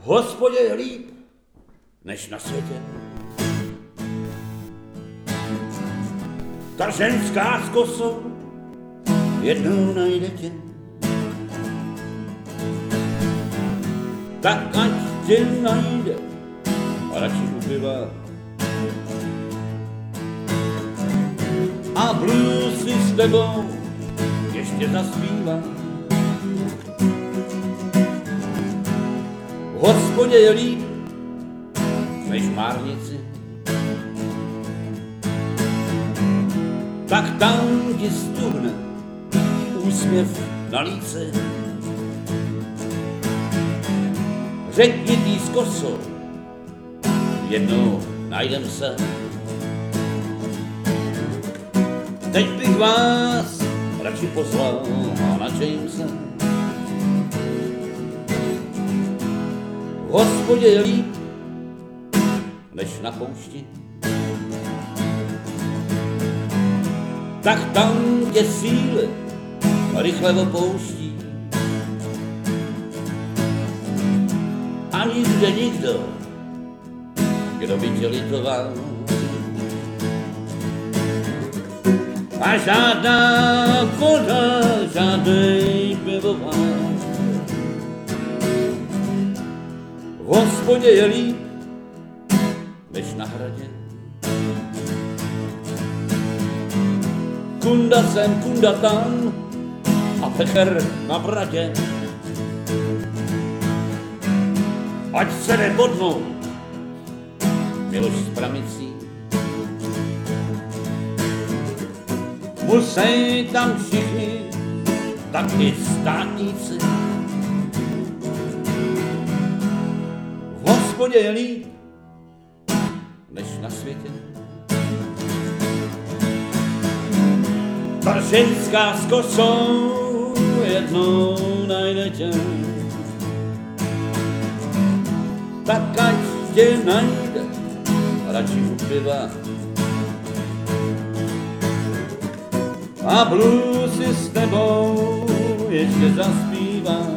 Hospodě je líp, než na světě. Ta ženská s kosou jednou najde tě. Tak ať tě najde a radši ubývá. A blues si s tebou ještě zaspívá. Hospodě je líp, než márnici. Tak tam ti stuhne úsměv na líce. Řekni tý s kosou, jednou najdem se. Teď bych vás radši poslal na Jamese. Hospodě je líp, než na poušti. Tak tam tě síly rychle opouští. A nikde nikdo, kdo by tě litoval. A žádná voda, žádnej pivovar. V hospodě je líp, než na hradě. Kunda sem, kunda tam a pecher na bradě. Ať se jde bodnout Miloš s pramicí. Musej tam všichni, tak i státníci. V hospodě je líp, než na světě. Ta ženská s kosou jednou najde tě. Tak ať tě najde, radši ubývá. A blues si s tebou ještě zaspívá.